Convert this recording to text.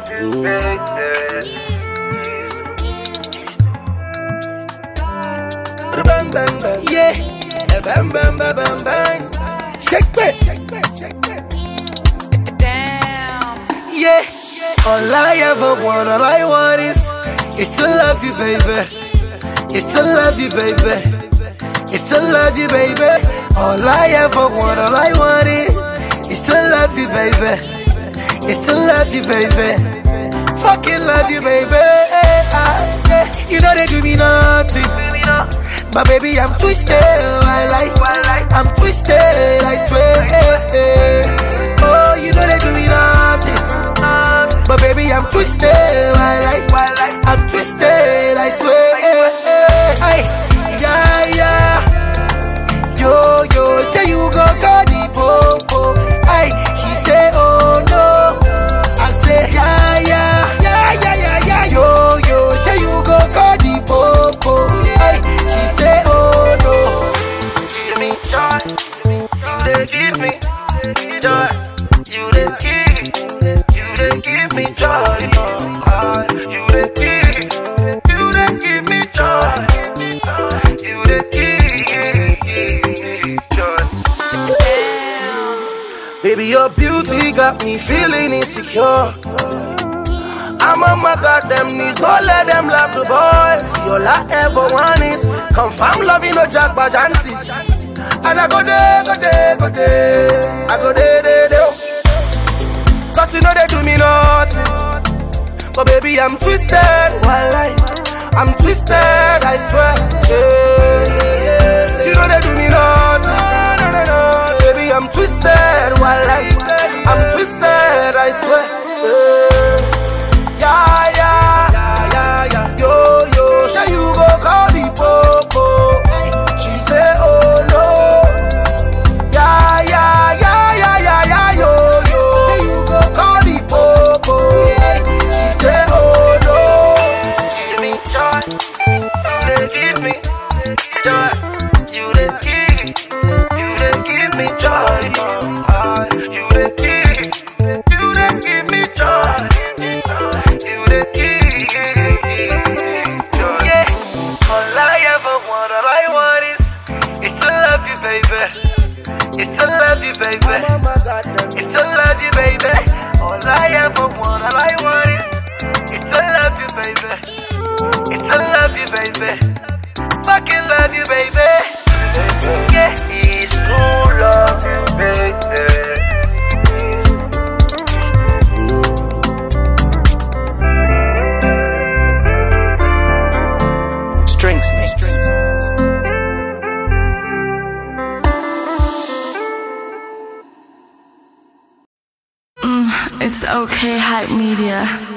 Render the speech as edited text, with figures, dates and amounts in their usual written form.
Bang bang bang, yeah. Bang bang bang bang bang. Shake it. Damn. Yeah. All I ever want, all I want is to love you, baby. It's to love you, baby. It's to love you, baby. All I ever want, all I want is to love you, baby. It's to love you, baby. Fucking love you, baby. You know they do me nothing. But baby, I'm twisted, I'm twisted, I swear. Oh, you know they do me nothing. But baby, I'm twisted, I'm twisted, I swear. Yeah. Yo, say you go call the popo. She say, oh no. I say, yeah. Yo, say you go call the popo. She say, oh no. Give me joy, you give me joy. You give me joy. You give me joy. You give me joy. Baby, your beauty got me feeling insecure. I'm on my goddamn knees, all of them love the boys. All I ever want is confirm loving no jack by chances. And I go there. I go there. Cause you know they do me nothing. But baby, I'm twisted, I'm twisted, I swear. You know they do me nothing. No. Baby, I'm twisted, I'm twisted, I swear. Yeah. Yo, shall you go call the popo? She say, oh no. Yeah. Yo, shall you go call the popo? She say, oh no. Give me joy, you give me joy. You give me joy. You give me joy. Baby, it's to love you, baby. It's to love you, baby. All I ever want, all I want is to love you, baby. It's to love you, baby. Fucking love you, baby. Yeah, it's to love you, baby. Strings mix. It's okay, Hype Media.